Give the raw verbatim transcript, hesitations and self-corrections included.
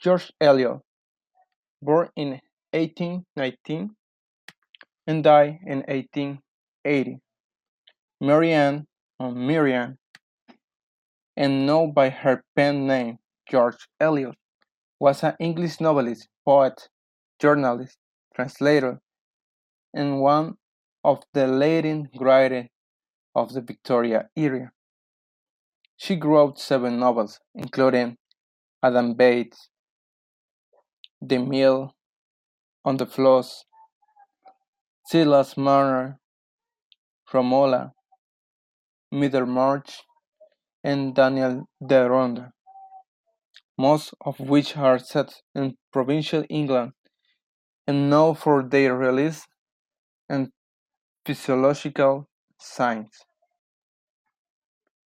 George Eliot, born in eighteen nineteen and died in eighteen eighty. Mary Ann, or Miriam, and known by her pen name George Eliot, was an English novelist, poet, journalist, translator, and one of the leading writers of the Victorian era. She wrote seven novels, including Adam Bates, The Mill on the Floss, Silas Marner, Romola, Middlemarch, and Daniel Deronda, most of which are set in provincial England and known for their realism and physiological science.